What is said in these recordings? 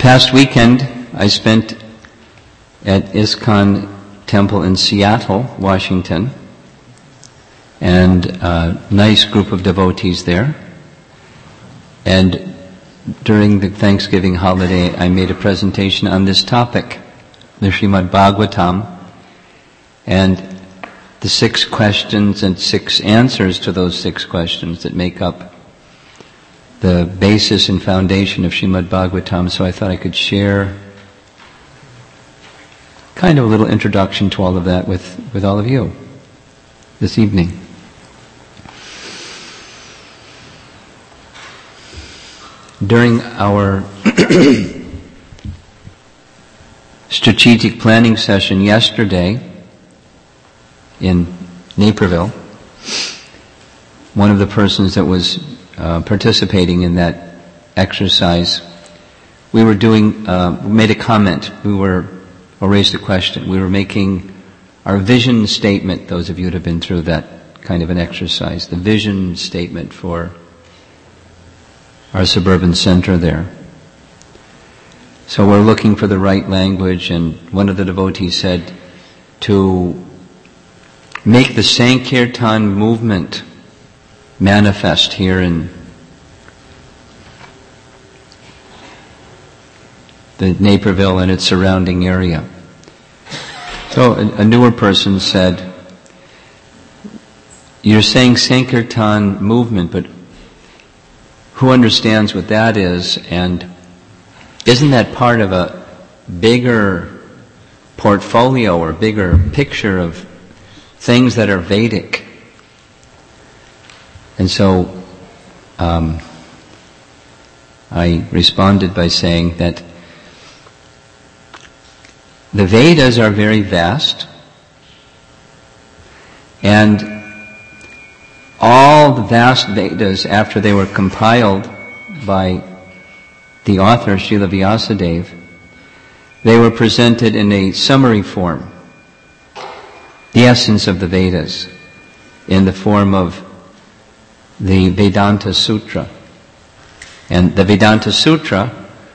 past weekend I spent at ISKCON Temple in Seattle, Washington, and a nice group of devotees there. And during the Thanksgiving holiday, I made a presentation on this topic, the Srimad Bhagavatam, and the 6 questions and 6 answers to those 6 questions that make up the basis and foundation of Srimad Bhagavatam. So I thought I could share kind of a little introduction to all of that with all of you this evening. During our strategic planning session yesterday in Naperville, one of the persons that was participating in that exercise, we made a comment, or raised a question. We were making our vision statement, those of you that have been through that kind of an exercise, the vision statement for our suburban center there. So we're looking for the right language, and one of the devotees said to make the Sankirtan movement manifest here in the Naperville and its surrounding area. So a newer person said, you're saying Sankirtan movement, but who understands what that is, and isn't that part of a bigger portfolio or bigger picture of things that are Vedic? And so I responded by saying that the Vedas are very vast, and all the vast Vedas, after they were compiled by the author, Srila Vyasadeva, they were presented in a summary form, the essence of the Vedas, in the form of the Vedanta Sutra. And the Vedanta Sutra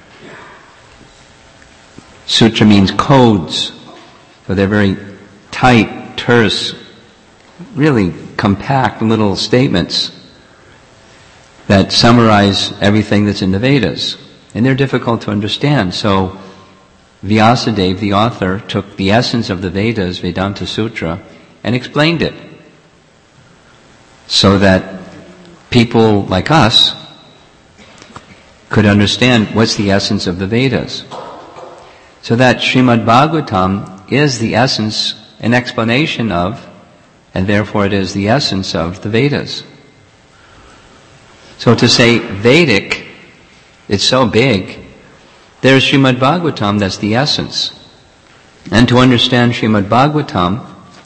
means codes, so they're very tight, terse, really compact little statements that summarize everything that's in the Vedas. And they're difficult to understand. So Vyasadeva, the author, took the essence of the Vedas, Vedanta Sutra, and explained it so that people like us could understand what's the essence of the Vedas. So that Srimad Bhagavatam is the essence, an explanation of, and therefore it is the essence of the Vedas. So to say Vedic, it's so big, there's Srimad Bhagavatam, that's the essence. And to understand Srimad Bhagavatam,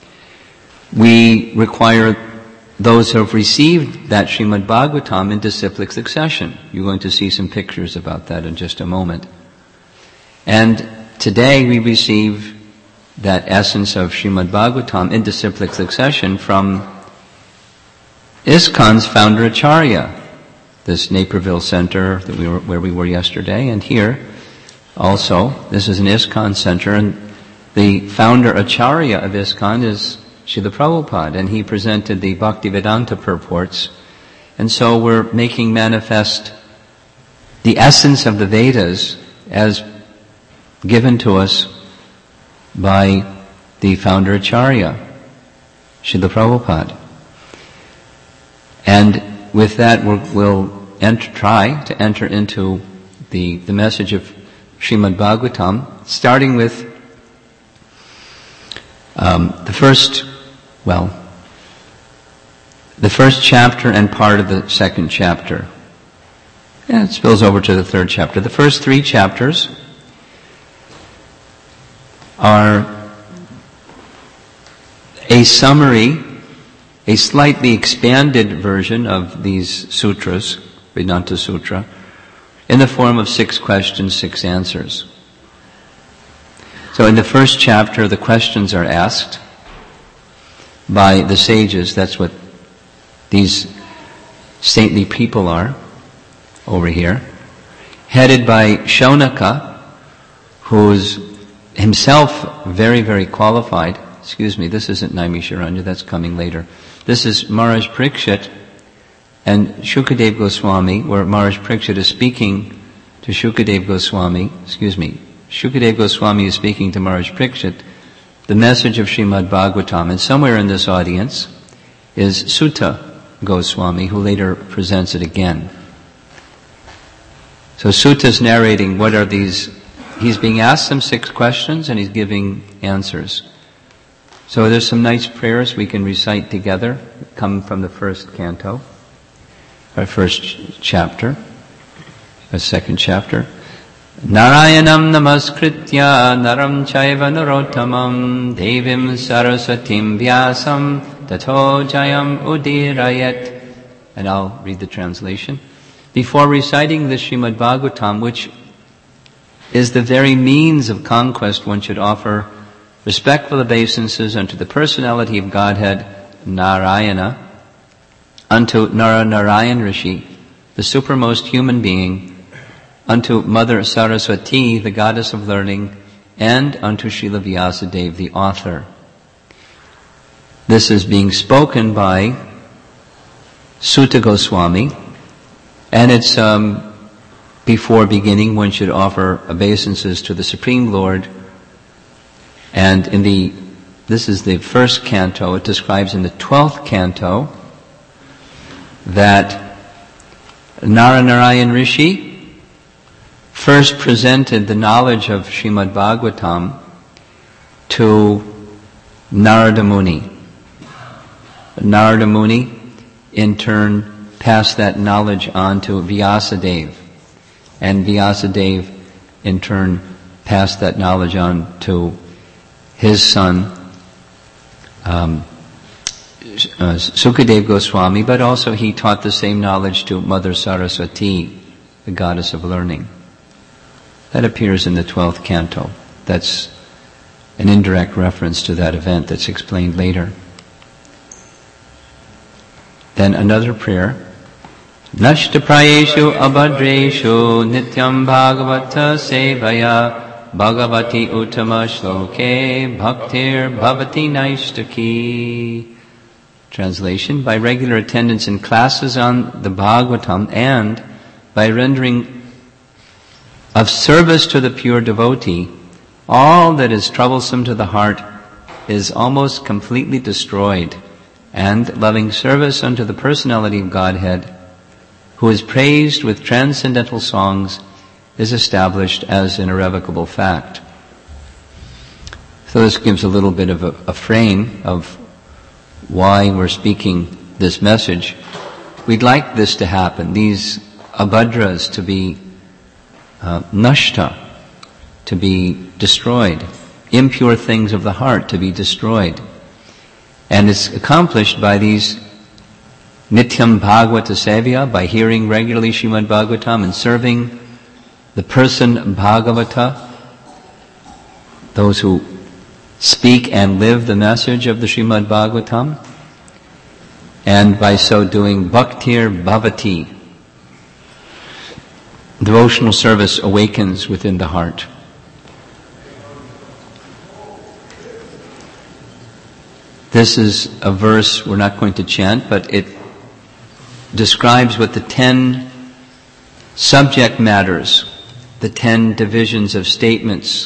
we require those who have received that Srimad Bhagavatam in disciplic succession. You're going to see some pictures about that in just a moment. And today we receive that essence of Srimad Bhagavatam in disciplic succession from ISKCON's founder Acharya, this Naperville center where we were yesterday, and here also, this is an ISKCON center, and the founder Acharya of ISKCON is Srila Prabhupada, and he presented the Bhaktivedanta purports. And so we're making manifest the essence of the Vedas as given to us by the founder Acharya, Srila Prabhupada. And with that we'll try to enter into the message of Srimad Bhagavatam, starting with the first chapter and part of the second chapter. Yeah, it spills over to the third chapter. The first 3 chapters are a summary, a slightly expanded version of these sutras, Vedanta Sutra, in the form of 6 questions, 6 answers. So in the first chapter, the questions are asked by the sages. That's what these saintly people are over here, headed by Shaunaka, who's himself very, very qualified. Excuse me, this isn't Naimisharanya, that's coming later. This is Maharaj Parikshit and Shukadev Goswami, where Maharaj Parikshit is speaking to Shukadev Goswami. Shukadev Goswami is speaking to Maharaj Parikshit the message of Srimad Bhagavatam. And somewhere in this audience is Sutta Goswami, who later presents it again. So Sutta is narrating what are these. He's being asked some 6 questions and he's giving answers. So there's some nice prayers we can recite together, come from the first canto, or first chapter, or second chapter. Narayanam namaskritya naram chaiva narottamam devim saraswatim vyasam tato jayam udirayet. And I'll read the translation. Before reciting the Srimad Bhagavatam, which is the very means of conquest, one should offer respectful obeisances unto the personality of Godhead, Narayana, unto Narayan Rishi, the supermost human being, unto Mother Saraswati, the goddess of learning, and unto Srila Vyasadeva, the author. This is being spoken by Sutta Goswami, and it's before beginning, one should offer obeisances to the Supreme Lord. And this is the first canto. It describes in the 12th canto that Narayan Rishi first presented the knowledge of Srimad Bhagavatam to Narada Muni. Narada Muni, in turn, passed that knowledge on to Vyasadeva. And Vyasadeva, in turn, passed that knowledge on to his son, Sukadeva Goswami, but also he taught the same knowledge to Mother Saraswati, the goddess of learning. That appears in the 12th canto. That's an indirect reference to that event that's explained later. Then another prayer. Nashta prayeshu abhadreshu nityam bhagavata sevaya bhagavati uttama shloke bhaktir bhavati naishtaki. Translation: by regular attendance in classes on the Bhagavatam and by rendering of service to the pure devotee, all that is troublesome to the heart is almost completely destroyed, and loving service unto the personality of Godhead, who is praised with transcendental songs, is established as an irrevocable fact. So this gives a little bit of a frame of why we're speaking this message. We'd like this to happen, these abhadras to be nashta, to be destroyed, impure things of the heart to be destroyed. And it's accomplished by these Nityam Bhagavata Sevya, by hearing regularly Srimad Bhagavatam and serving the person Bhagavata, those who speak and live the message of the Srimad Bhagavatam, and by so doing Bhaktir Bhavati, devotional service awakens within the heart. This is a verse we're not going to chant, but it describes what the 10 subject matters, the 10 divisions of statements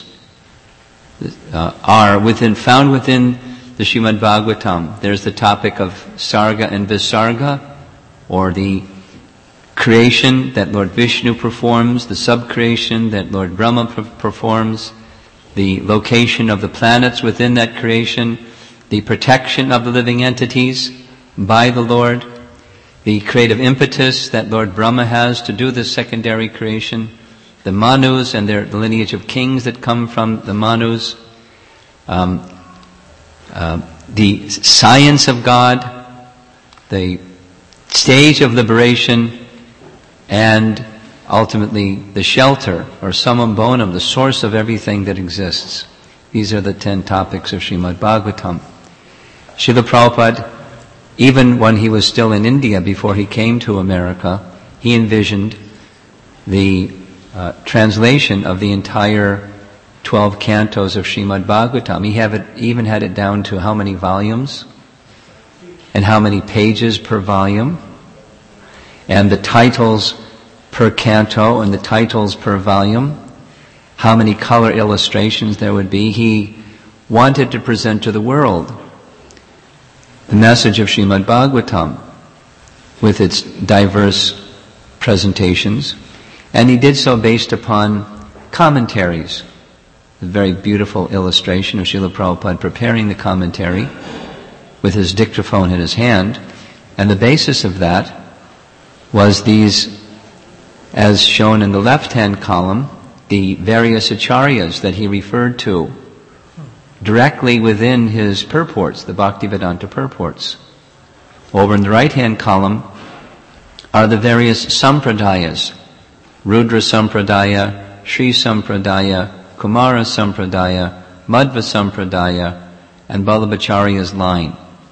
are found within the Srimad Bhagavatam. There's the topic of Sarga and Visarga, or the creation that Lord Vishnu performs, the sub-creation that Lord Brahma performs, the location of the planets within that creation, the protection of the living entities by the Lord, the creative impetus that Lord Brahma has to do this secondary creation, the Manus and the lineage of kings that come from the Manus, the science of God, the stage of liberation, and ultimately the shelter, or summum bonum, the source of everything that exists. These are the 10 topics of Srimad Bhagavatam. Srila Prabhupada, even when he was still in India, before he came to America, he envisioned the translation of the entire 12 cantos of Srimad Bhagavatam. He even had it down to how many volumes and how many pages per volume and the titles per canto and the titles per volume, how many color illustrations there would be. He wanted to present to the world the message of Srimad Bhagavatam with its diverse presentations, and he did so based upon commentaries. A very beautiful illustration of Srila Prabhupada preparing the commentary with his dictaphone in his hand, and the basis of that was these, as shown in the left-hand column, the various acharyas that he referred to directly within his purports, the Bhaktivedanta purports. Over in the right-hand column are the various sampradayas, Rudra Sampradaya, Sri Sampradaya, Kumara Sampradaya, Madhva Sampradaya, and Vallabhacharya's line.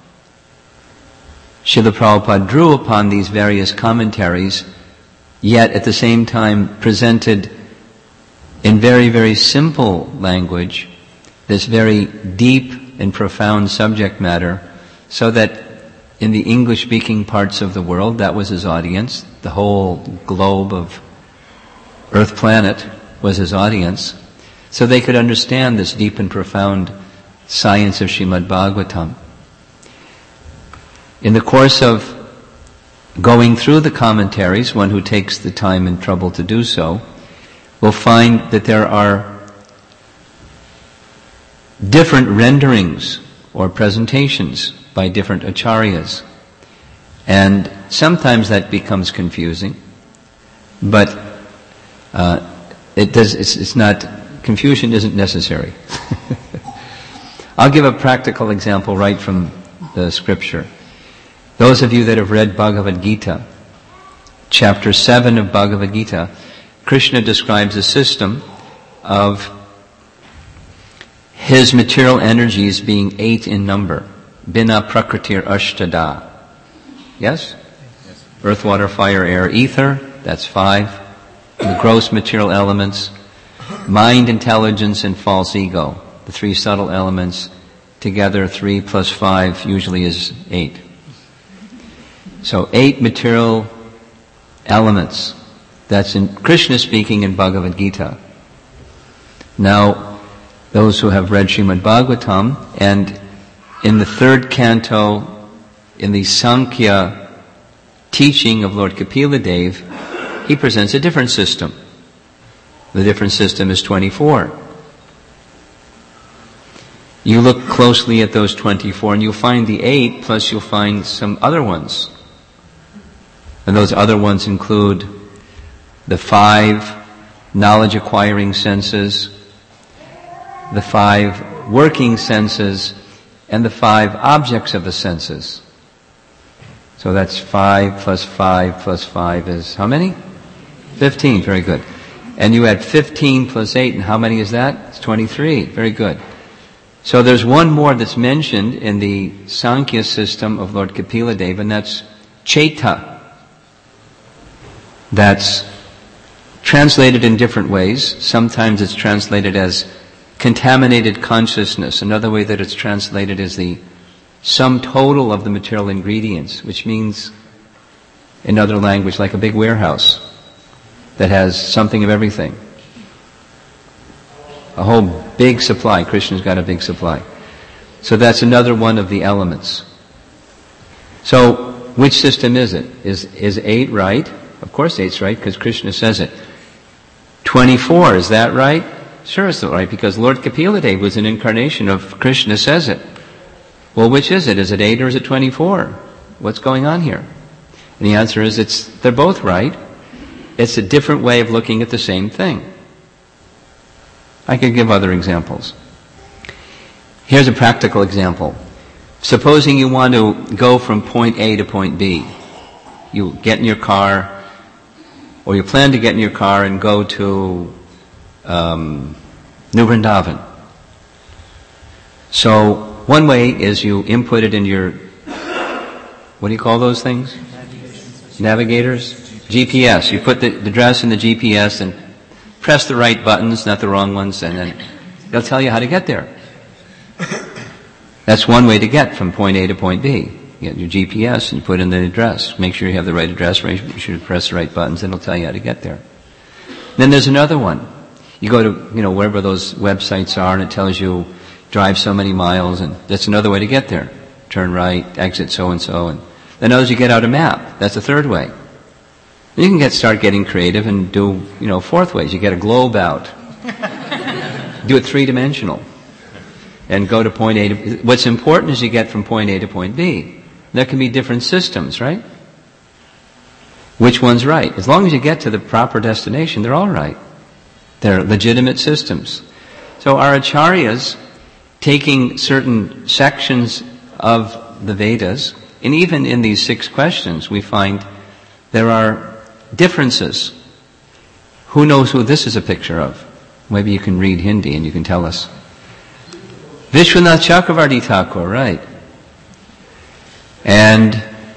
Srila Prabhupada drew upon these various commentaries, yet at the same time presented in very, very simple language this very deep and profound subject matter, so that in the English-speaking parts of the world, that was his audience. The whole globe of Earth planet was his audience, so they could understand this deep and profound science of Srimad Bhagavatam. In the course of going through the commentaries, one who takes the time and trouble to do so will find that there are different renderings or presentations by different acharyas. And sometimes that becomes confusing, but confusion isn't necessary. I'll give a practical example right from the scripture. Those of you that have read Bhagavad Gita, chapter 7 of Bhagavad Gita, Krishna describes a system of his material energies being 8 in number. Bina prakritir ashtada. Yes? Earth, water, fire, air, ether, that's 5. The gross material elements, mind, intelligence, and false ego. The 3 subtle elements, together 3 plus 5 usually is 8. So 8 material elements. That's in Krishna speaking in Bhagavad Gita. Now, those who have read Srimad Bhagavatam, and in the 3rd canto, in the Sankhya teaching of Lord Kapila Dev, he presents a different system. The different system is 24. You look closely at those 24 and you'll find the 8, plus you'll find some other ones. And those other ones include the 5 knowledge-acquiring senses, the 5 working senses, and the 5 objects of the senses. So that's 5 plus 5 plus 5 is how many? 15, very good. And you add 15 plus 8, and how many is that? It's 23, very good. So there's one more that's mentioned in the Sankhya system of Lord Kapila Dev, and that's Chaita. That's translated in different ways. Sometimes it's translated as contaminated consciousness. Another way that it's translated is the sum total of the material ingredients, which means, in other language, like a big warehouse that has something of everything. A whole big supply. Krishna's got a big supply. So that's another one of the elements. So, which system is it? Is 8 right? Of course 8's right, because Krishna says it. 24, is that right? Sure it's right, because Lord Kapila Dev was an incarnation of Krishna says it. Well, which is it? Is it 8 or is it 24? What's going on here? And the answer is they're both right. It's a different way of looking at the same thing. I could give other examples. Here's a practical example. Supposing you want to go from point A to point B. You get in your car, or you plan to get in your car and go to New Vrindavan. So one way is you input it in your, what do you call those things? Navigators? GPS. You put the address in the GPS and press the right buttons, not the wrong ones, and then They'll tell you how to get there. That's one way to get from point A to point B. You get your GPS and you put in the address. Make sure you have the right address, make sure you press the right buttons, and it'll tell you how to get there. Then there's another one. You go to, wherever those websites are, and it tells you drive so many miles, and that's another way to get there. Turn right, exit so-and-so, and then others you get out a map. That's the third way. You can start getting creative and do, fourth ways. You get a globe out. Do it three-dimensional. And go to point A to... What's important is you get from point A to point B. There can be different systems, right? Which one's right? As long as you get to the proper destination, they're all right. They're legitimate systems. So our acharyas, taking certain sections of the Vedas, and even in these 6 questions, we find there are differences. Who knows who this is a picture of? Maybe you can read Hindi and you can tell us. Vishwanath Chakravarti Thakur, right. And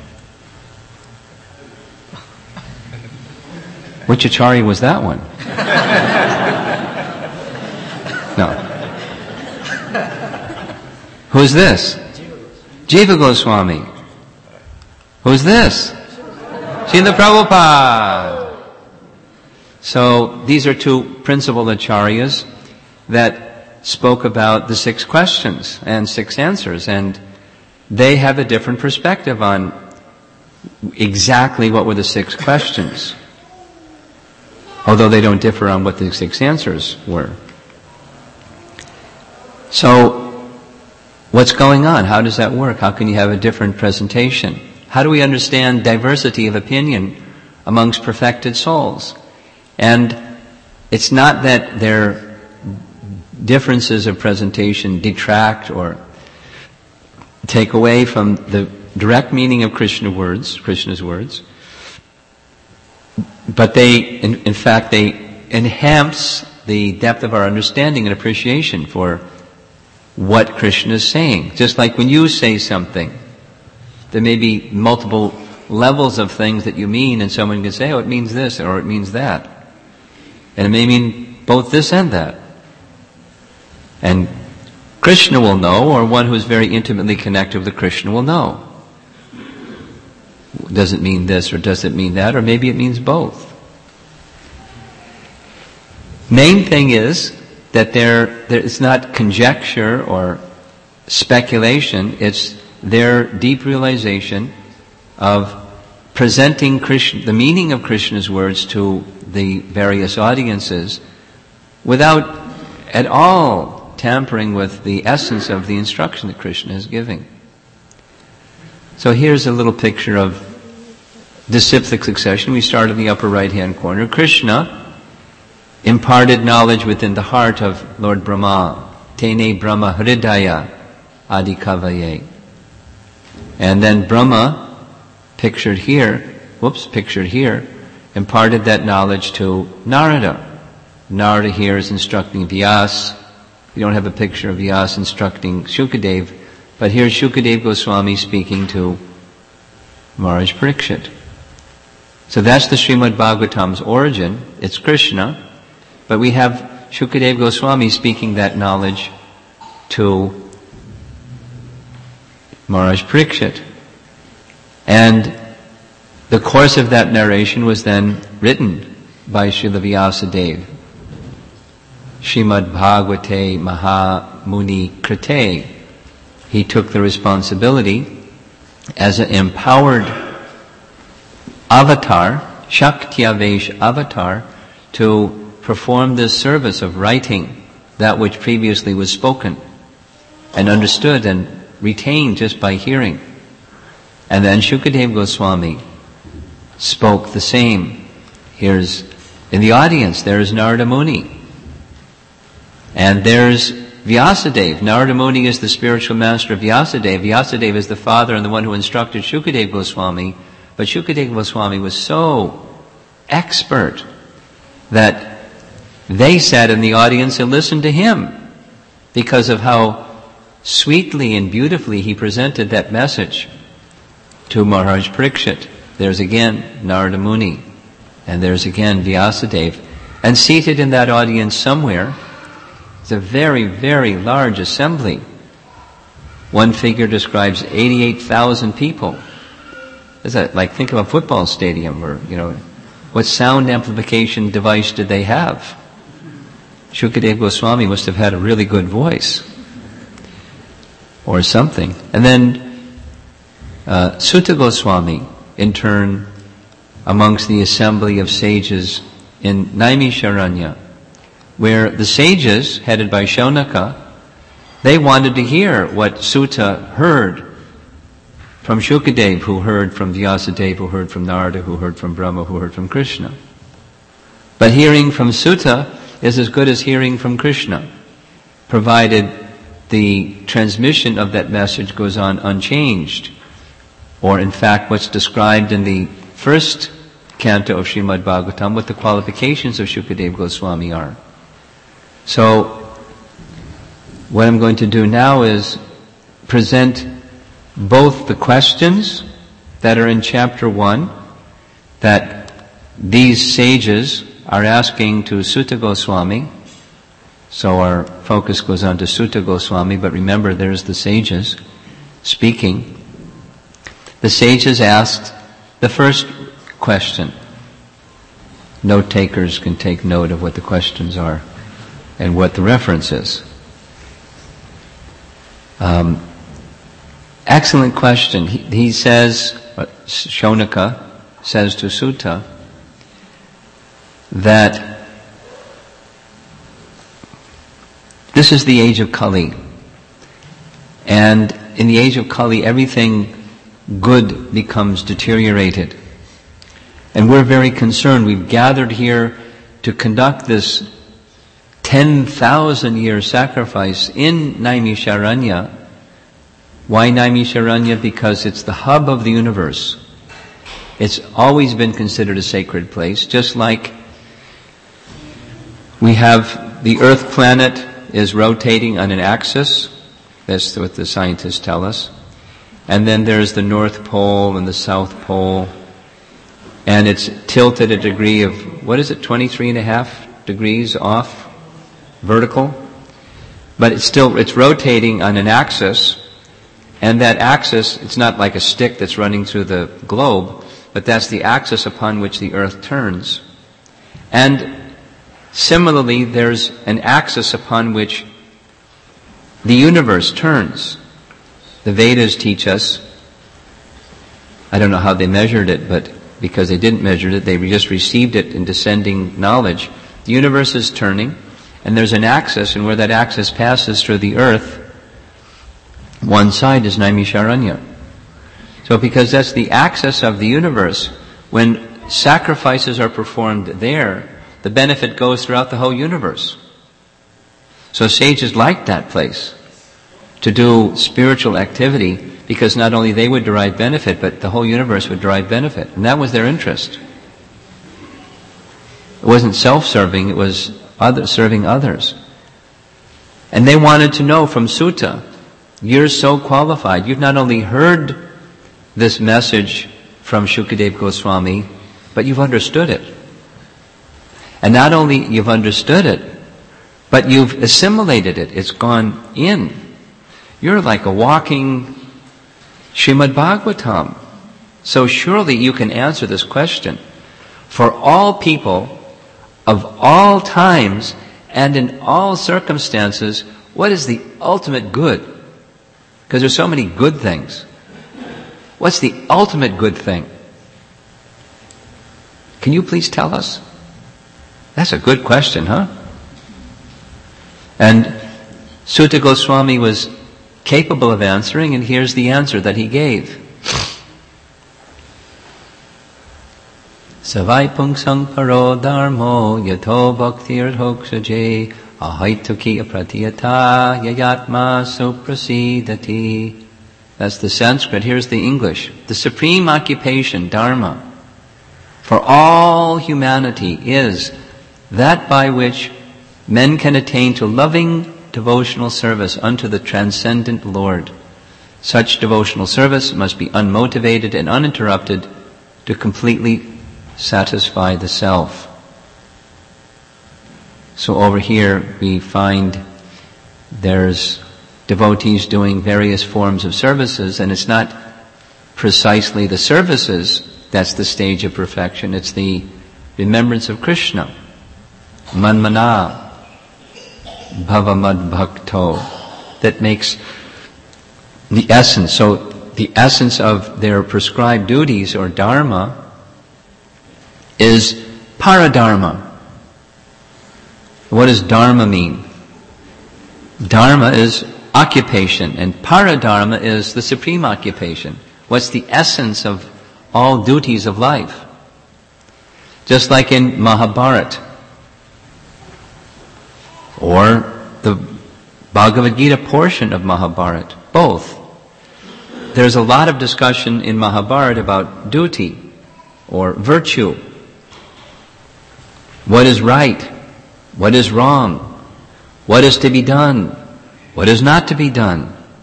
which acharya was that one? No. Who's this? Jiva Goswami. Who's this? Srila Prabhupada. So these are 2 principal acharyas that spoke about the 6 questions and 6 answers, and they have a different perspective on exactly what were the 6 questions, although they don't differ on what the 6 answers were. So, what's going on? How does that work? How can you have a different presentation? How do we understand diversity of opinion amongst perfected souls? And it's not that their differences of presentation detract or take away from the direct meaning of Krishna's words, but they, in fact, they enhance the depth of our understanding and appreciation for what Krishna is saying. Just like when you say something, there may be multiple levels of things that you mean, and someone can say, oh, it means this, or it means that. And it may mean both this and that. And Krishna will know, or one who is very intimately connected with Krishna will know. Does it mean this, or does it mean that, or maybe it means both? Main thing is that it's not conjecture or speculation, it's their deep realization of presenting the meaning of Krishna's words to the various audiences without at all tampering with the essence of the instruction that Krishna is giving. So here's a little picture of disciplic succession. We start in the upper right-hand corner. Krishna imparted knowledge within the heart of Lord Brahma. Tene Brahma Hridaya Adikavaye. And then Brahma, pictured here, imparted that knowledge to Narada. Narada here is instructing Vyas. We don't have a picture of Vyas instructing Shukadev, but here's Shukadev Goswami speaking to Maharaj Parikshit. So that's the Srimad Bhagavatam's origin. It's Krishna, but we have Shukadev Goswami speaking that knowledge to Maharaj Parikshit. And the course of that narration was then written by Srila Vyasadeva. Srimad Bhagavate Maha Muni Krite. He took the responsibility as an empowered avatar, Shaktyavesh avatar, to perform this service of writing that which previously was spoken and understood and retained just by hearing. And then Shukadev Goswami spoke the same. Here's, in the audience, there is Narada Muni. And there's Vyasadeva. Narada Muni is the spiritual master of Vyasadeva. Vyasadeva is the father and the one who instructed Shukadev Goswami. But Shukadev Goswami was so expert that they sat in the audience and listened to him because of how sweetly and beautifully he presented that message to Maharaj Parikshit. There's again Narada Muni, and there's again Vyasadeva. And seated in that audience somewhere, It's a very, very large assembly. One figure describes 88,000 people. Is that like, think of a football stadium where, what sound amplification device did they have? Shukadeva Goswami must have had a really good voice. Or something. And then Sutta Goswami, in turn, amongst the assembly of sages in Naimisharanya, where the sages, headed by Shaunaka, they wanted to hear what Sutta heard from Shukadev, who heard from Vyasadeva, who heard from Narada, who heard from Brahma, who heard from Krishna. But hearing from Sutta is as good as hearing from Krishna, provided the transmission of that message goes on unchanged. Or in fact, what's described in the first canto of Srimad Bhagavatam, what the qualifications of Shukadeva Goswami are. So, what I'm going to do now is present both the questions that are in chapter 1, that these sages are asking to Sutta Goswami. So our focus goes on to Sutta Goswami, but remember there's the sages speaking. The sages asked the first question. Note takers can take note of what the questions are and what the reference is. Excellent question. He says, Shaunaka says to Sutta, that this is the age of Kali. And in the age of Kali, everything good becomes deteriorated. And we're very concerned. We've gathered here to conduct this 10,000-year sacrifice in Naimisharanya. Why Naimisharanya? Because it's the hub of the universe. It's always been considered a sacred place, just like we have the Earth planet is rotating on an axis. That's what the scientists tell us. And then there's the North Pole and the South Pole. And it's tilted a degree of, 23.5 degrees off vertical? But it's rotating on an axis. And that axis, it's not like a stick that's running through the globe, but that's the axis upon which the Earth turns. And similarly, there's an axis upon which the universe turns. The Vedas teach us, I don't know how they measured it, but because they didn't measure it, they just received it in descending knowledge. The universe is turning, and there's an axis, and where that axis passes through the Earth, one side is Naimisharanya. So because that's the axis of the universe, when sacrifices are performed there, the benefit goes throughout the whole universe. So sages liked that place to do spiritual activity, because not only they would derive benefit, but the whole universe would derive benefit. And that was their interest. It wasn't self-serving, it was serving others. And they wanted to know from Sutta, you're so qualified. You've not only heard this message from Shukadeva Goswami, but you've understood it. And not only you've understood it, but you've assimilated it. It's gone in. You're like a walking Srimad Bhagavatam. So surely you can answer this question. For all people, of all times, and in all circumstances, what is the ultimate good? Because there's so many good things. What's the ultimate good thing? Can you please tell us? That's a good question, huh? And Sutta Goswami was capable of answering, and here's the answer that he gave. Savai pungsang paro dharmo yato bhaktir hoksaje ahaituki apratiyata yayatma suprasidati. That's the Sanskrit. Here's the English. The supreme occupation, dharma, for all humanity is that by which men can attain to loving devotional service unto the transcendent Lord. Such devotional service must be unmotivated and uninterrupted to completely satisfy the self. So over here we find there's devotees doing various forms of services, and it's not precisely the services that's the stage of perfection. It's the remembrance of Krishna. Manmana bhavamad bhakto. That makes the essence. So the essence of their prescribed duties or dharma is paradharma. What does dharma mean? Dharma is occupation, and paradharma is the supreme occupation. What's the essence of all duties of life? Just like in Mahabharata, or the Bhagavad Gita portion of Mahabharata, both. There's a lot of discussion in Mahabharata about duty or virtue. What is right? What is wrong? What is to be done? What is not to be done?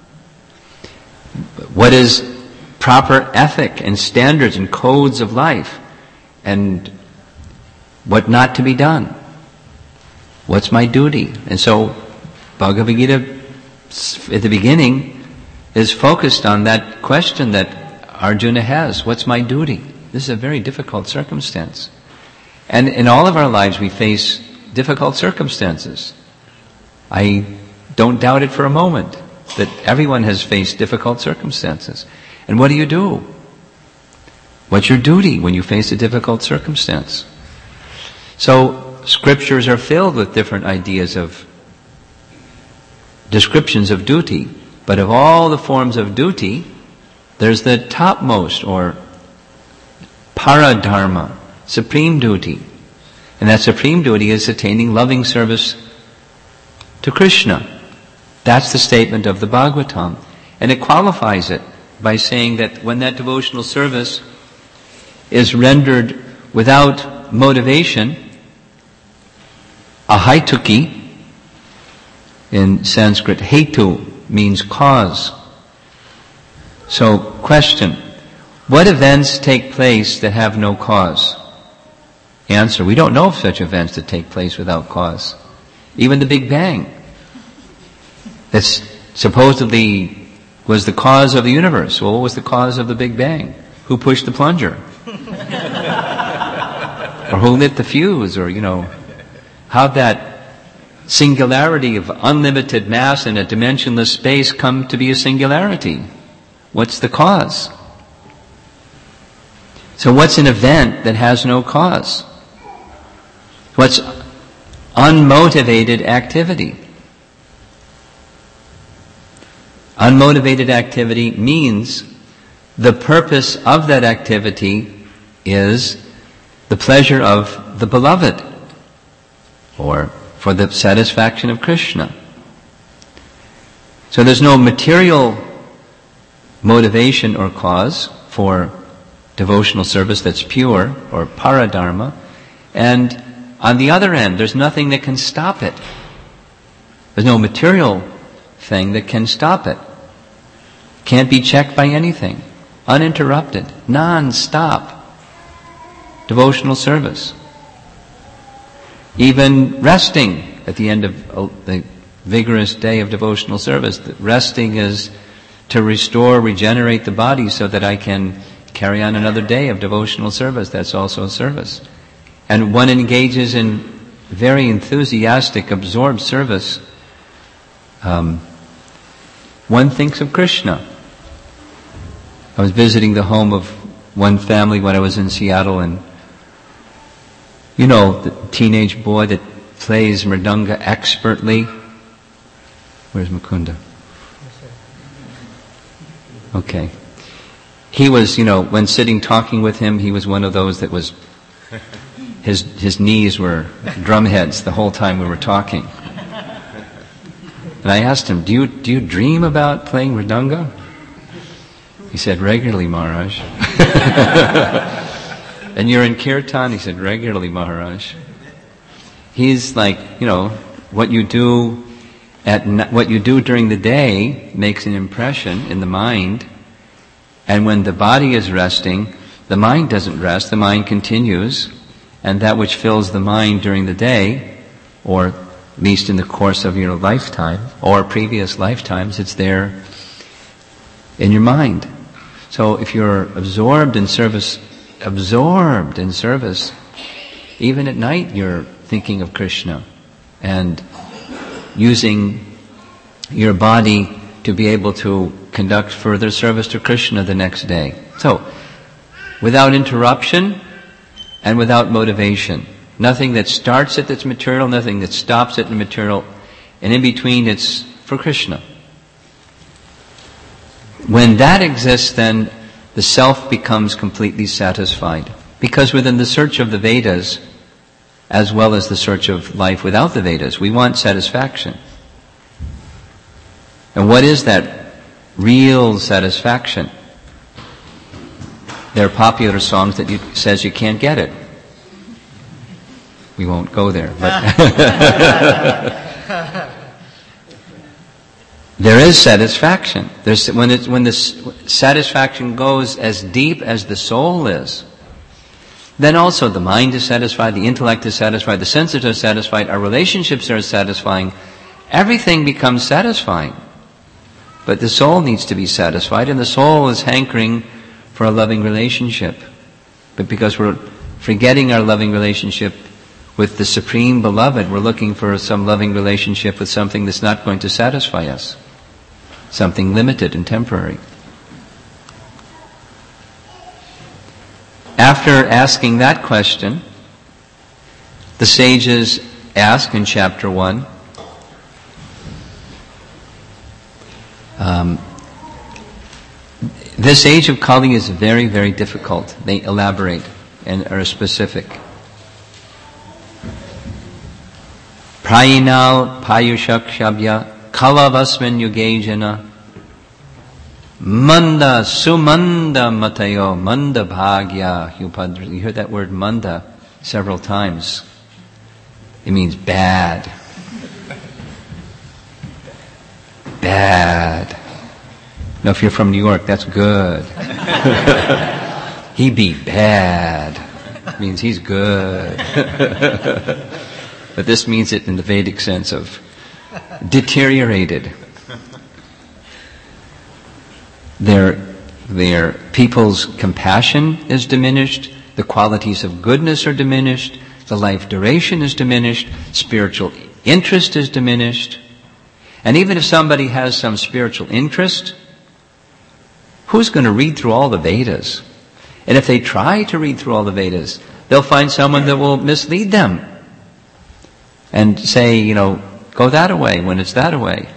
What is proper ethic and standards and codes of life? And what not to be done? What's my duty? And so Bhagavad Gita at the beginning is focused on that question that Arjuna has. What's my duty? This is a very difficult circumstance. And in all of our lives we face difficult circumstances. I don't doubt it for a moment that everyone has faced difficult circumstances. And what do? What's your duty when you face a difficult circumstance? So scriptures are filled with different ideas of descriptions of duty. But of all the forms of duty, there's the topmost, or paradharma, supreme duty. And that supreme duty is attaining loving service to Krishna. That's the statement of the Bhagavatam. And it qualifies it by saying that when that devotional service is rendered without motivation, ahaituki, in Sanskrit, hetu means cause. So, question, what events take place that have no cause? Answer, we don't know of such events that take place without cause. Even the Big Bang, that supposedly was the cause of the universe. Well, what was the cause of the Big Bang? Who pushed the plunger? Or who lit the fuse? Or, how'd that singularity of unlimited mass in a dimensionless space come to be a singularity? What's the cause? So what's an event that has no cause? What's unmotivated activity? Unmotivated activity means the purpose of that activity is the pleasure of the beloved, or for the satisfaction of Krishna. So there's no material motivation or cause for devotional service that's pure, or paradharma. And on the other end, there's nothing that can stop it. There's no material thing that can stop it. Can't be checked by anything. Uninterrupted, non-stop devotional service. Even resting at the end of the vigorous day of devotional service. Resting is to restore, regenerate the body so that I can carry on another day of devotional service. That's also a service. And one engages in very enthusiastic, absorbed service. One thinks of Krishna. I was visiting the home of one family when I was in Seattle, and the teenage boy that plays mridanga expertly. Where's Mukunda? Okay. He was, when sitting talking with him, he was one of those that was, his knees were drumheads the whole time we were talking. And I asked him, do you dream about playing mridanga? He said, regularly, Maharaj. And you're in kirtan? He said, regularly, Maharaj. He's like, what you do during the day makes an impression in the mind. And when the body is resting, the mind doesn't rest, the mind continues. And that which fills the mind during the day, or at least in the course of your lifetime or previous lifetimes. It's there in your mind. So if you're absorbed in service, even at night you're thinking of Krishna and using your body to be able to conduct further service to Krishna the next day. So, without interruption and without motivation. Nothing that starts it that's material, nothing that stops it in material, and in between it's for Krishna. When that exists, then the self becomes completely satisfied. Because within the search of the Vedas, as well as the search of life without the Vedas, we want satisfaction. And what is that real satisfaction? There are popular songs that says you can't get it. We won't go there, but there is satisfaction. When the satisfaction goes as deep as the soul is, then also the mind is satisfied, the intellect is satisfied, the senses are satisfied, our relationships are satisfying. Everything becomes satisfying. But the soul needs to be satisfied, and the soul is hankering for a loving relationship. But because we're forgetting our loving relationship with the Supreme Beloved, we're looking for some loving relationship with something that's not going to satisfy us. Something limited and temporary. After asking that question, the sages ask in chapter 1, this age of Kali is very, very difficult. They elaborate and are specific. Prayinal payushak shabya kalavasmin yugejana manda sumanda matayo manda bhagya. You heard that word manda several times. It means bad. Bad. Now if you're from New York, that's good. He be bad. It means he's good. But this means it in the Vedic sense of deteriorated. Their people's compassion is diminished, the qualities of goodness are diminished, the life duration is diminished, spiritual interest is diminished. And even if somebody has some spiritual interest, who's going to read through all the Vedas? And if they try to read through all the Vedas, they'll find someone that will mislead them and say, go that way when it's that way.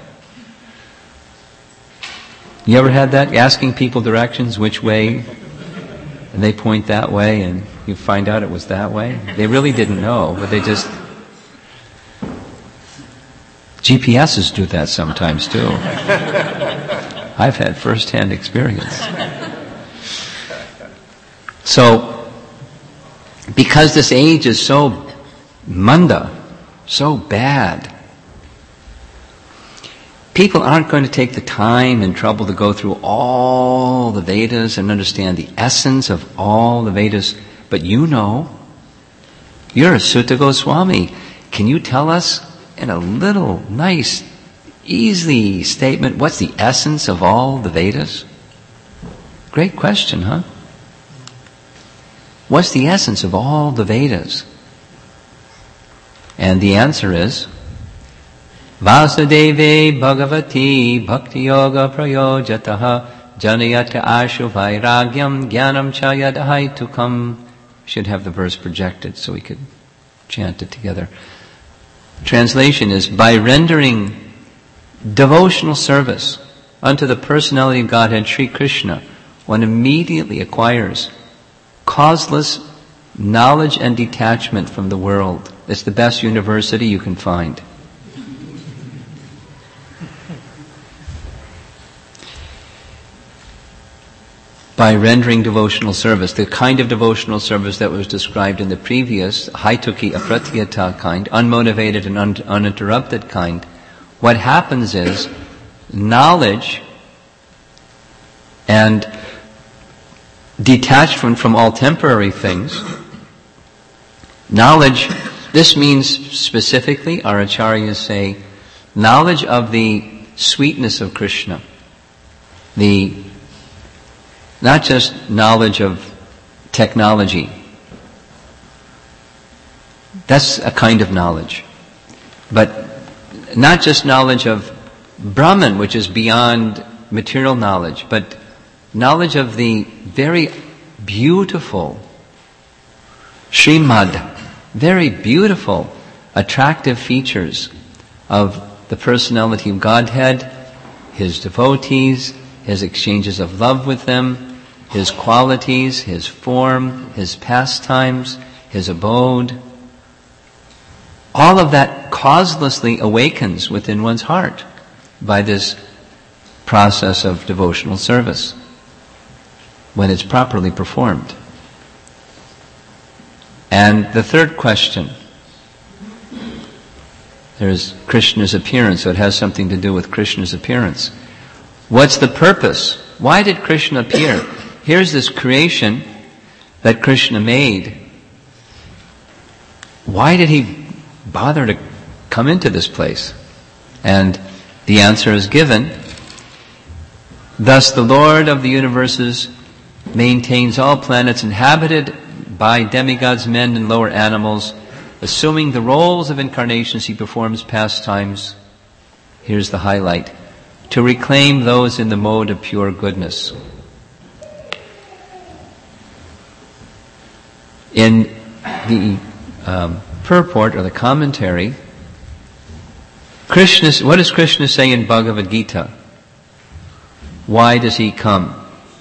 You ever had that? Asking people directions, which way? And they point that way and you find out it was that way. They really didn't know, but they just... GPSs do that sometimes too. I've had first-hand experience. So, because this age is so manda, so bad, people aren't going to take the time and trouble to go through all the Vedas and understand the essence of all the Vedas. But you're a Sutta Goswami. Can you tell us in a little nice, easy statement, what's the essence of all the Vedas? Great question, huh? What's the essence of all the Vedas? And the answer is, Vasudeve Bhagavati Bhakti Yoga Prayojataha Janayata Ashu Vairagyam Jnanam Chayadahaitukam. Should have the verse projected so we could chant it together. Translation is, by rendering devotional service unto the personality of Godhead, Sri Krishna, one immediately acquires causeless knowledge and detachment from the world. It's the best university you can find. By rendering devotional service, the kind of devotional service that was described in the previous Haituki Apratyata kind, unmotivated and uninterrupted kind, what happens is knowledge and detachment from all temporary things, knowledge This means specifically, our acharyas say, knowledge of the sweetness of Krishna. Not just knowledge of technology. That's a kind of knowledge. But not just knowledge of Brahman, which is beyond material knowledge, but knowledge of the very beautiful Srimad, very beautiful, attractive features of the personality of Godhead, His devotees, His exchanges of love with them, His qualities, His form, His pastimes, His abode. All of that causelessly awakens within one's heart by this process of devotional service, when it's properly performed. And the third question, there's Krishna's appearance, so it has something to do with Krishna's appearance. What's the purpose? Why did Krishna appear? Here's this creation that Krishna made. Why did He bother to come into this place? And the answer is given. Thus the Lord of the universes maintains all planets inhabited by demigods, men, and lower animals. Assuming the roles of incarnations, He performs pastimes. Here's the highlight: to reclaim those in the mode of pure goodness. In the purport or the commentary, what does Krishna say in Bhagavad Gita? Why does He come?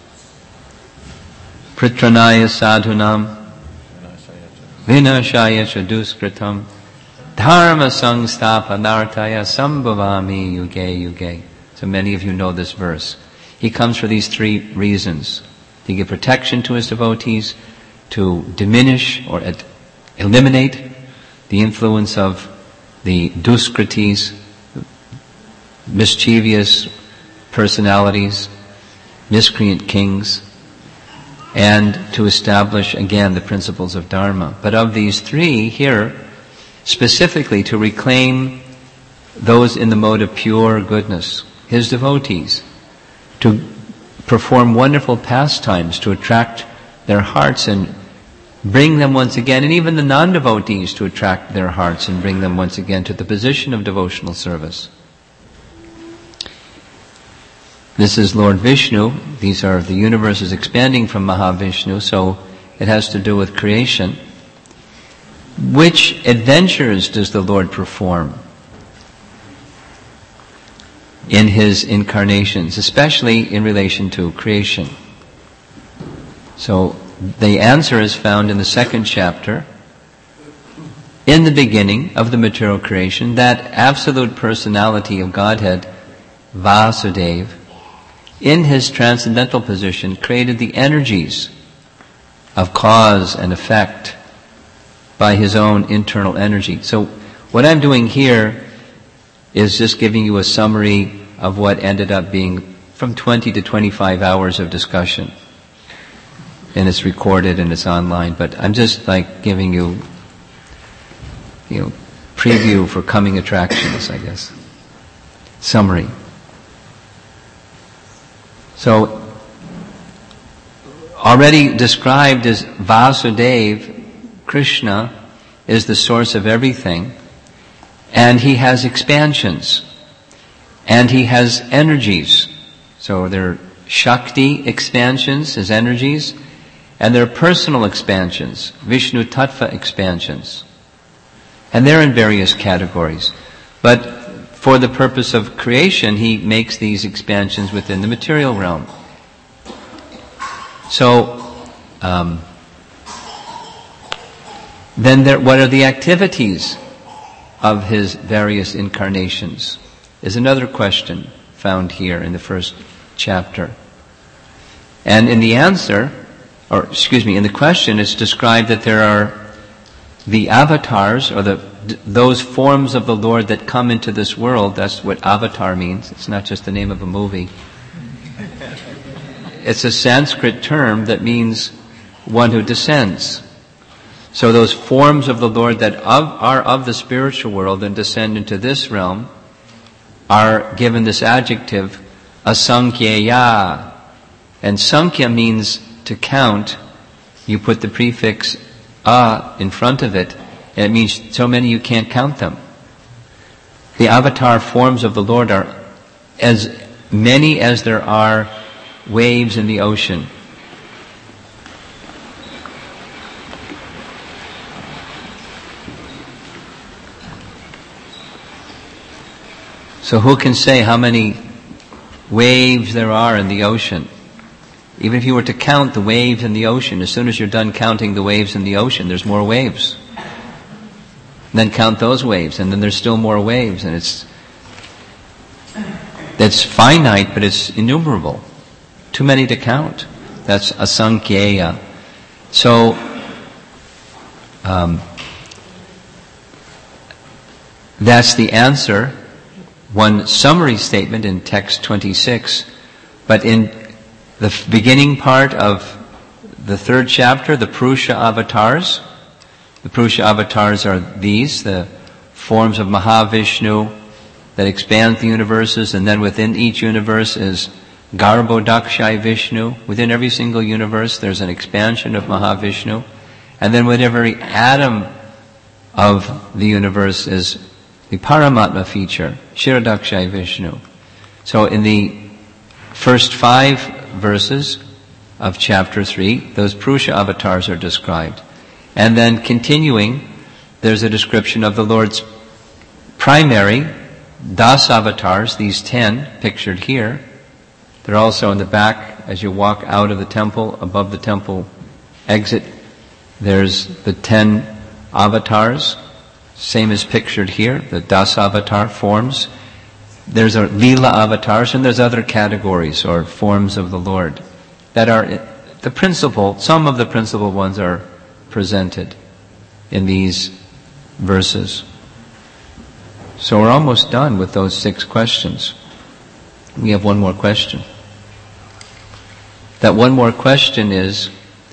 Pritranaya sadhunam vinashaya chaduskritam dharma sangstapanartaya sambhavami yuge yuge. So many of you know this verse. He comes for these three reasons: to give protection to His devotees, to diminish or eliminate the influence of the duskritis, mischievous personalities, miscreant kings, and to establish again the principles of Dharma. But of these three here, specifically to reclaim those in the mode of pure goodness, His devotees, to perform wonderful pastimes, to attract their hearts and bring them once again, and even the non-devotees to attract their hearts and bring them once again to the position of devotional service. This is Lord Vishnu. These are the universes expanding from Mahavishnu, so it has to do with creation. Which adventures does the Lord perform in His incarnations, especially in relation to creation? So the answer is found in the second chapter. In the beginning of the material creation, that absolute personality of Godhead, Vasudeva, in His transcendental position, created the energies of cause and effect by His own internal energy. So what I'm doing here is just giving you a summary of what ended up being from 20 to 25 hours of discussion. And it's recorded and it's online, but I'm just like giving you, preview for coming attractions, I guess. Summary. So, already described as Vasudeva, Krishna is the source of everything, and He has expansions, and He has energies. So there are Shakti expansions, His energies, and there are personal expansions, Vishnu Tattva expansions. And they're in various categories. But for the purpose of creation, He makes these expansions within the material realm. So, then what are the activities of His various incarnations? Is another question found here in the first chapter. And in the answer, in the question, it's described that there are the avatars, or those forms of the Lord that come into this world. That's what avatar means. It's not just the name of a movie. It's a Sanskrit term that means one who descends. So those forms of the Lord that are of the spiritual world and descend into this realm are given this adjective, asankhyeya. And sankhya means to count. You put the prefix a in front of it, and it means so many you can't count them. The avatar forms of the Lord are as many as there are waves in the ocean. So who can say how many waves there are in the ocean? Even if you were to count the waves in the ocean, as soon as you're done counting the waves in the ocean, there's more waves. Then count those waves, and then there's still more waves, and that's finite, but it's innumerable. Too many to count. That's asankhyeya. So, that's the answer. One summary statement in text 26, but in the beginning part of the third chapter, the Purusha avatars. The Purusha avatars are these, the forms of Mahavishnu that expand the universes, and then within each universe is Garbhodakshai Vishnu. Within every single universe there's an expansion of Mahavishnu. And then within every atom of the universe is the Paramatma feature, Kshirodakshai Vishnu. So in the first 5 verses of chapter 3, those Purusha avatars are described. And then continuing, there's a description of the Lord's primary Das avatars, these 10 pictured here. They're also in the back as you walk out of the temple, above the temple exit. There's the 10 avatars, same as pictured here, the Das avatar forms. There's a Leela avatars, and there's other categories or forms of the Lord that are the principal, some of the principal ones are presented in these verses. So we're almost done with those 6 questions. We have one more question. That one more question is,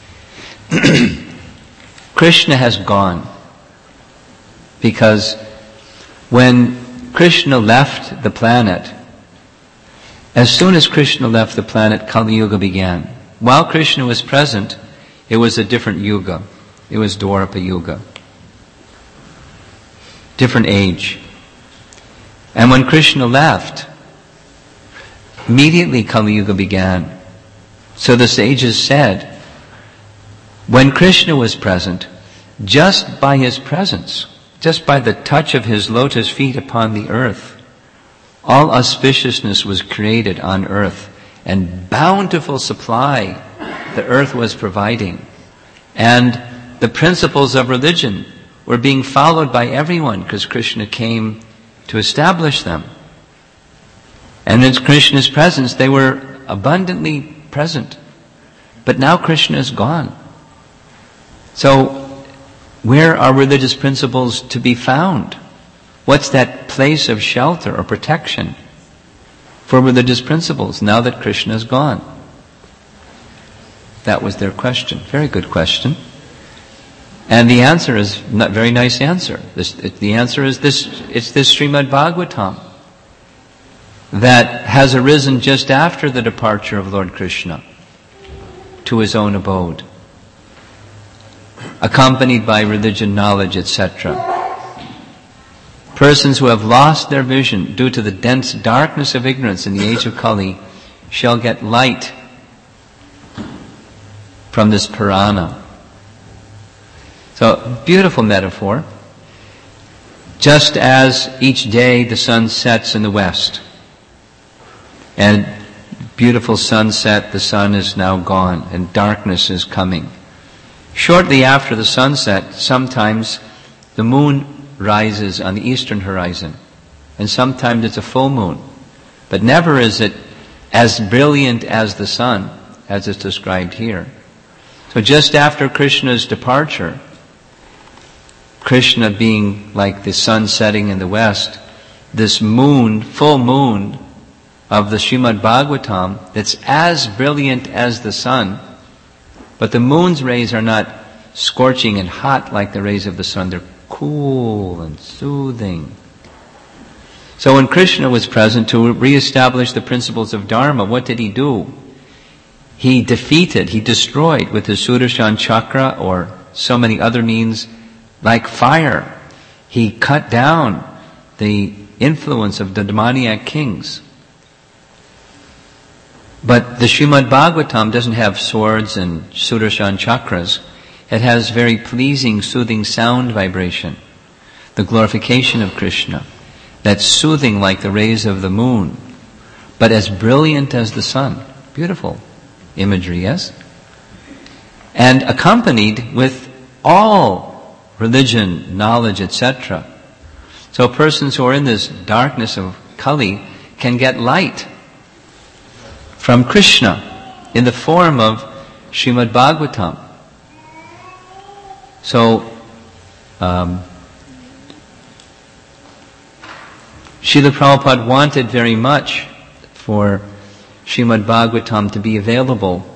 Krishna has gone. Because when Krishna left the planet, as soon as Krishna left the planet, Kali Yuga began. While Krishna was present, it was a different yuga. It was Dwapara Yuga. Different age. And when Krishna left, immediately Kali Yuga began. So the sages said, when Krishna was present, just by his presence, just by the touch of his lotus feet upon the earth, all auspiciousness was created on earth, and bountiful supply the earth was providing. And the principles of religion were being followed by everyone because Krishna came to establish them. And in Krishna's presence, they were abundantly present. But now Krishna is gone. So, where are religious principles to be found? What's that place of shelter or protection for religious principles now that Krishna is gone? That was their question. Very good question. And the answer is a very nice answer. The answer is this: it's this Srimad Bhagavatam that has arisen just after the departure of Lord Krishna to his own abode, accompanied by religion, knowledge, etc. Persons who have lost their vision due to the dense darkness of ignorance in the age of Kali shall get light from this Purana. So, beautiful metaphor. Just as each day the sun sets in the west, and beautiful sunset, the sun is now gone, and darkness is coming. Shortly after the sunset, sometimes the moon rises on the eastern horizon, and sometimes it's a full moon. But never is it as brilliant as the sun, as it's described here. So just after Krishna's departure, Krishna being like the sun setting in the west, this moon, full moon of the Srimad Bhagavatam, that's as brilliant as the sun, but the moon's rays are not scorching and hot like the rays of the sun. They're cool and soothing. So when Krishna was present to reestablish the principles of Dharma, what did he do? He destroyed with his Sudarshan Chakra or so many other means like fire. He cut down the influence of the demoniac kings. But the Srimad Bhagavatam doesn't have swords and Sudarshan Chakras. It has very pleasing, soothing sound vibration. The glorification of Krishna. That's soothing like the rays of the moon, but as brilliant as the sun. Beautiful imagery, yes? And accompanied with all religion, knowledge, etc. So persons who are in this darkness of Kali can get light from Krishna in the form of Srimad Bhagavatam. So, Srila Prabhupada wanted very much for Srimad Bhagavatam to be available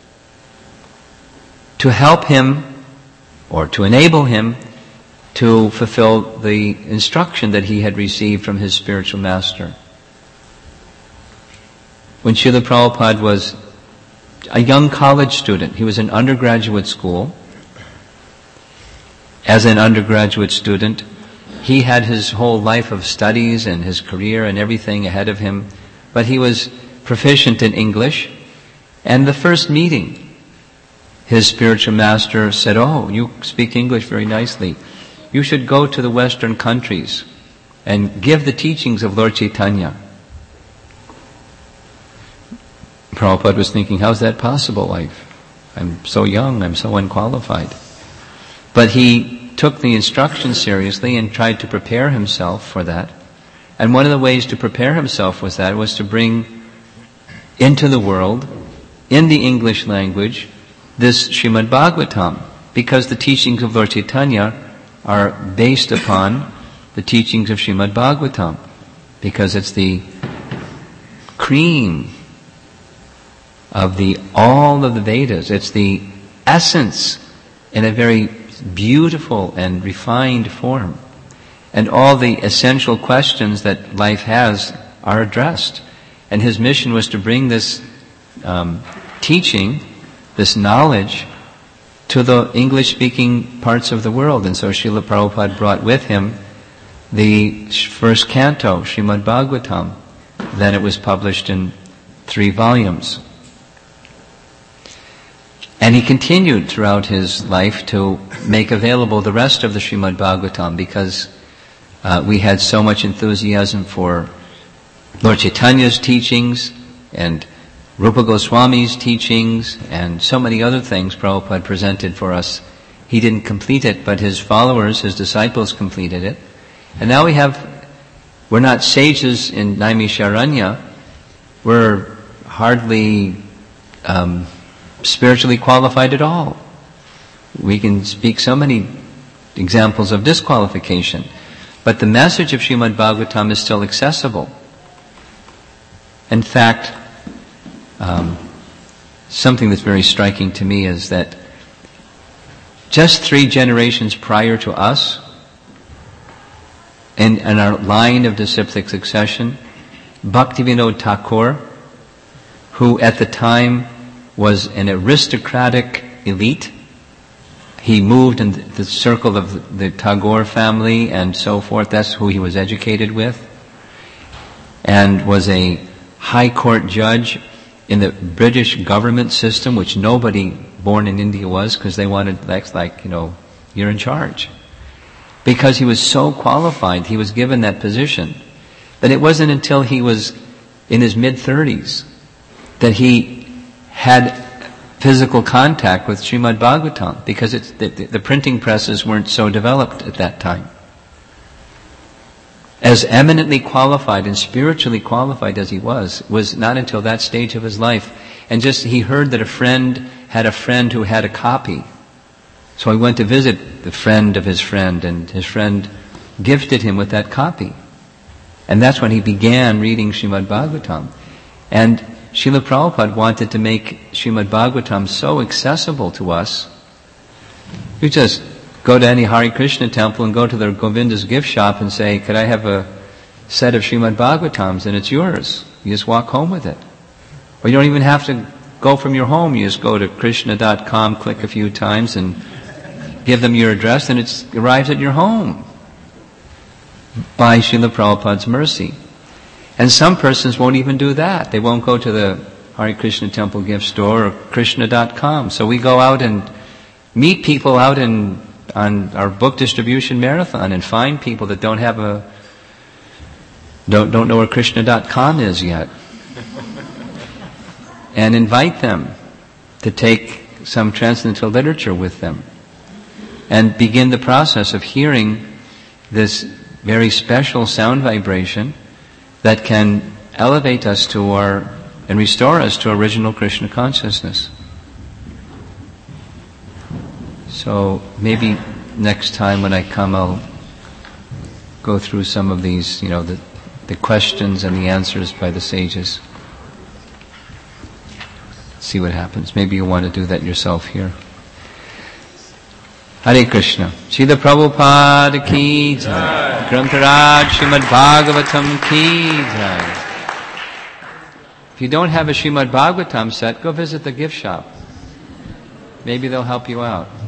to help him or to enable him to fulfill the instruction that he had received from his spiritual master. When Srila Prabhupada was a young college student, he was in undergraduate school. As an undergraduate student, he had his whole life of studies and his career and everything ahead of him, but he was proficient in English. And the first meeting, his spiritual master said, "Oh, you speak English very nicely. You should go to the Western countries and give the teachings of Lord Chaitanya." Prabhupada was thinking, how's that possible? I'm so young, I'm so unqualified. But he took the instructions seriously and tried to prepare himself for that. And one of the ways to prepare himself was to bring into the world, in the English language, this Srimad Bhagavatam, because the teachings of Lord Chaitanya are based upon the teachings of Srimad Bhagavatam, because it's the cream of all of the Vedas. It's the essence in a very beautiful and refined form. And all the essential questions that life has are addressed. And his mission was to bring this teaching, this knowledge, to the English-speaking parts of the world. And so Srila Prabhupada brought with him the first canto, Srimad Bhagavatam. Then it was published in 3 volumes. And he continued throughout his life to make available the rest of the Srimad Bhagavatam, because we had so much enthusiasm for Lord Chaitanya's teachings and Rupa Goswami's teachings and so many other things Prabhupada presented for us. He didn't complete it, but his followers, his disciples completed it. And now we're not sages in Naimisharanya. We're hardly spiritually qualified at all. We can speak so many examples of disqualification. But the message of Srimad Bhagavatam is still accessible. In fact, something that's very striking to me is that just 3 generations prior to us, in our line of disciplic succession, Bhaktivinoda Thakur, who at the time was an aristocratic elite. He moved in the circle of the Tagore family and so forth. That's who he was educated with. And was a high court judge in the British government system, which nobody born in India was, because they wanted, you're in charge. Because he was so qualified, he was given that position. But it wasn't until he was in his mid-30s that he had physical contact with Srimad Bhagavatam, because the printing presses weren't so developed at that time. As eminently qualified and spiritually qualified as he was not until that stage of his life. And he heard that a friend had a friend who had a copy. So he went to visit the friend of his friend, and his friend gifted him with that copy. And that's when he began reading Srimad Bhagavatam. And Srila Prabhupada wanted to make Srimad Bhagavatam so accessible to us You just go to any Hare Krishna temple and go to the Govinda's gift shop and say, could I have a set of Srimad Bhagavatams, and it's yours. You just walk home with it. Or you don't even have to go from your home. You just go to krishna.com, click a few times and give them your address, and it arrives at your home by Srila Prabhupada's mercy. And some persons won't even do that. They won't go to the Hare Krishna temple gift store or krishna.com. So we go out and meet people out on our book distribution marathon and find people that don't know where krishna.com is yet. And invite them to take some transcendental literature with them. And begin the process of hearing this very special sound vibration that can elevate us and restore us to original Krishna consciousness. So maybe next time when I come, I'll go through some of these, the questions and the answers by the sages. See what happens. Maybe you'll want to do that yourself here. Hare Krishna. Srila Prabhupada ki jai. Grantaraj Srimad Bhagavatam ki jai. If you don't have a Srimad Bhagavatam set, go visit the gift shop. Maybe they'll help you out.